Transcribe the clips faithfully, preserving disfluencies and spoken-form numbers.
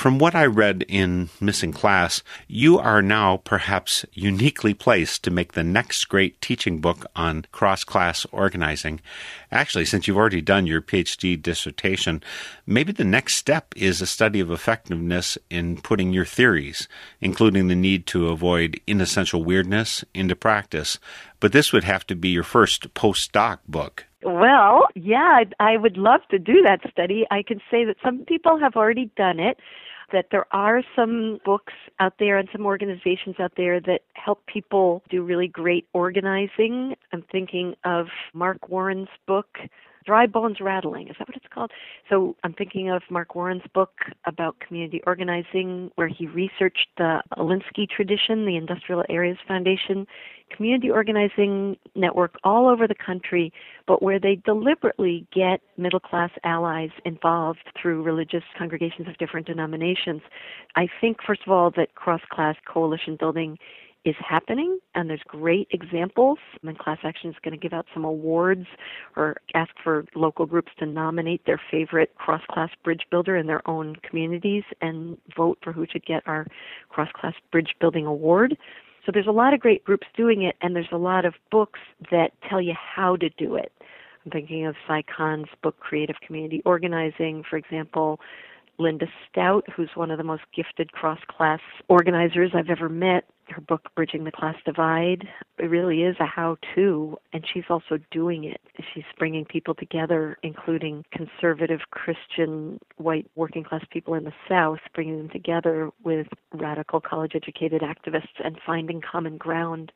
From what I read in Missing Class, you are now perhaps uniquely placed to make the next great teaching book on cross-class organizing. Actually, since you've already done your PhD dissertation, maybe the next step is a study of effectiveness in putting your theories, including the need to avoid inessential weirdness, into practice. But this would have to be your first postdoc book. Well, yeah, I, I would love to do that study. I can say that some people have already done it, that there are some books out there and some organizations out there that help people do really great organizing. I'm thinking of Mark Warren's book, Dry Bones Rattling. Is that what it's called? So I'm thinking of Mark Warren's book about community organizing, where he researched the Alinsky tradition, the Industrial Areas Foundation, community organizing network all over the country, but where they deliberately get middle-class allies involved through religious congregations of different denominations. I think, first of all, that cross-class coalition building is happening, and there's great examples. And Class Action is going to give out some awards or ask for local groups to nominate their favorite cross-class bridge builder in their own communities and vote for who should get our cross-class bridge building award. So there's a lot of great groups doing it, and there's a lot of books that tell you how to do it. I'm thinking of Cy Khan's book, Creative Community Organizing, for example. Linda Stout, who's one of the most gifted cross-class organizers I've ever met. Her book, Bridging the Class Divide, it really is a how-to, and she's also doing it. She's bringing people together, including conservative, Christian, white, working-class people in the South, bringing them together with radical, college-educated activists and finding common ground.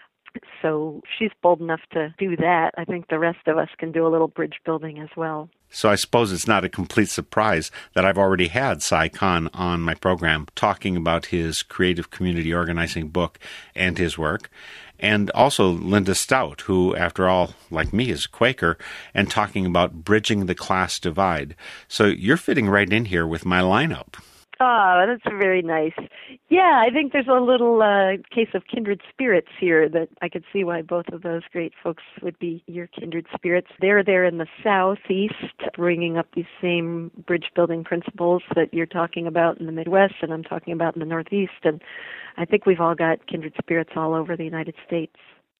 So she's bold enough to do that. I think the rest of us can do a little bridge building as well. So I suppose it's not a complete surprise that I've already had Cy Khan on my program talking about his creative community organizing book and his work, and also Linda Stout, who, after all, like me, is a Quaker, and talking about bridging the class divide. So you're fitting right in here with my lineup. Oh, that's very nice. Yeah, I think there's a little uh, case of kindred spirits here that I could see why both of those great folks would be your kindred spirits. They're there in the Southeast, bringing up these same bridge-building principles that you're talking about in the Midwest and I'm talking about in the Northeast. And I think we've all got kindred spirits all over the United States.